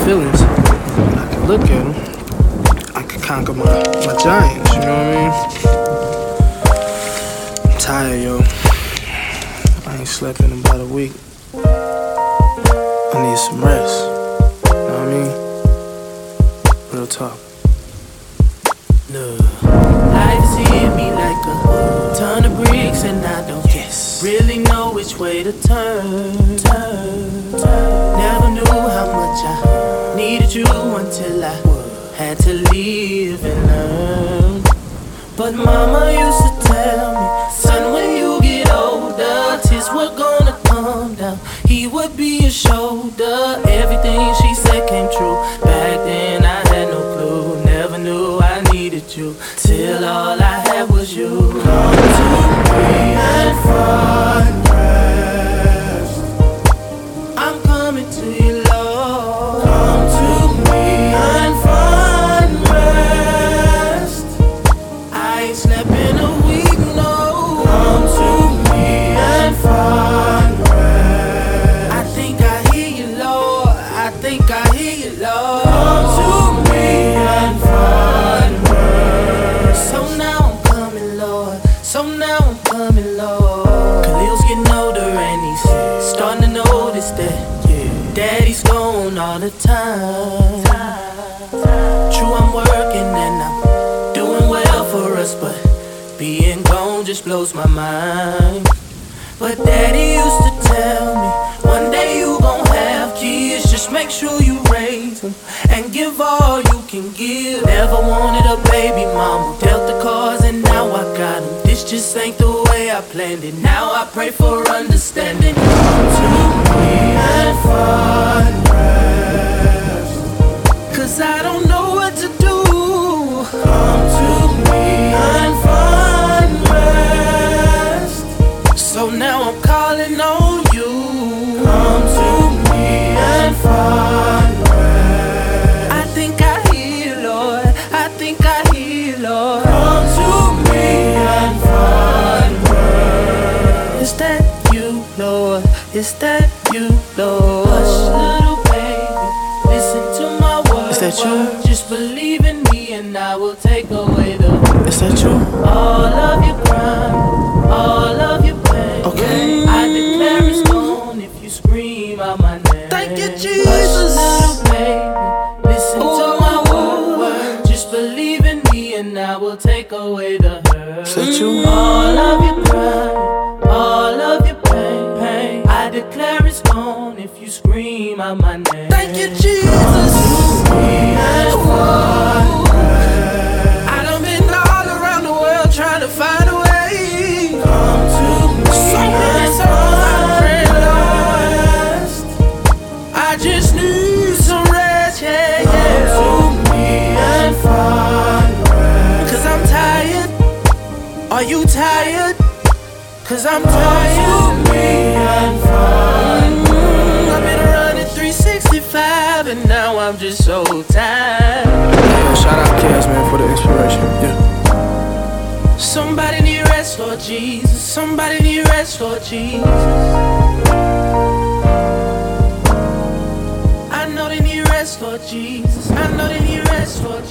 feelings. I can look at them. I can conquer my giants, you know what I mean? I'm tired, yo. I ain't slept in about a week. I need some rest. You know what I mean? Real talk. Life is hitting me like a ton of bricks, and I don't really know which way to turn. Never knew how much I needed you until I had to leave and learn. But mama used to tell me, son, when you get older, tears were gonna come down. He would be your shoulder. Everything she said came true. Back then I had no clue. Never knew I needed you till all I had was you. Come to me and find rest. I'm coming to you, Lord. Come to me and find rest. I ain't slept in a week, no. Come to me and find rest. I think I hear you, Lord. I think I hear you, Lord. Come to me and find rest. So now I'm coming, Lord. So now I'm coming, Lord. Khalil's getting older and he's starting to notice that Daddy's gone all the time. True, I'm working and I'm doing well for us, but being gone just blows my mind. But Daddy used to tell me, one day you gon' have kids, just make sure you raise them and give all you can give. Never wanted a baby mama, dealt the cards and now I got them. This just ain't the way I planned it. Now I pray for understanding. Come to me and find rest, 'cause I don't know what to do. Come to me and find rest. So now I'm calling on you. Come to me and find rest. I think I hear, Lord. I think I hear, Lord. Come to me and find rest. Is that you, Lord? Is that you, Lord? Hush, little baby, listen to my words. Is that you? Just believe in me and I will take away the Is that you? all of your crime, all of your pain. Okay. I declare it's gone if you scream out my name. Thank you, Jesus. Hush, little baby, listen to my word. Just believe in me and I will take away the hurt. Is that you? All of your crime, all of your pain. I declare it's gone if you scream out my name. Thank you, Jesus. I done been all around the world trying to find a way. Come to me So many times I prayed, Lord. I just need some rest, yeah. Come to me and find rest. 'Cause I'm tired. Are you tired? 'Cause I'm tired. Come to me and find rest. I've been running 365 and now I'm just so tired. Yeah, shout out Cass, man, for the inspiration. Yeah. Somebody need rest, Lord Jesus. Somebody need rest, Lord Jesus. I know they need rest, Lord Jesus. I know they need rest, Lord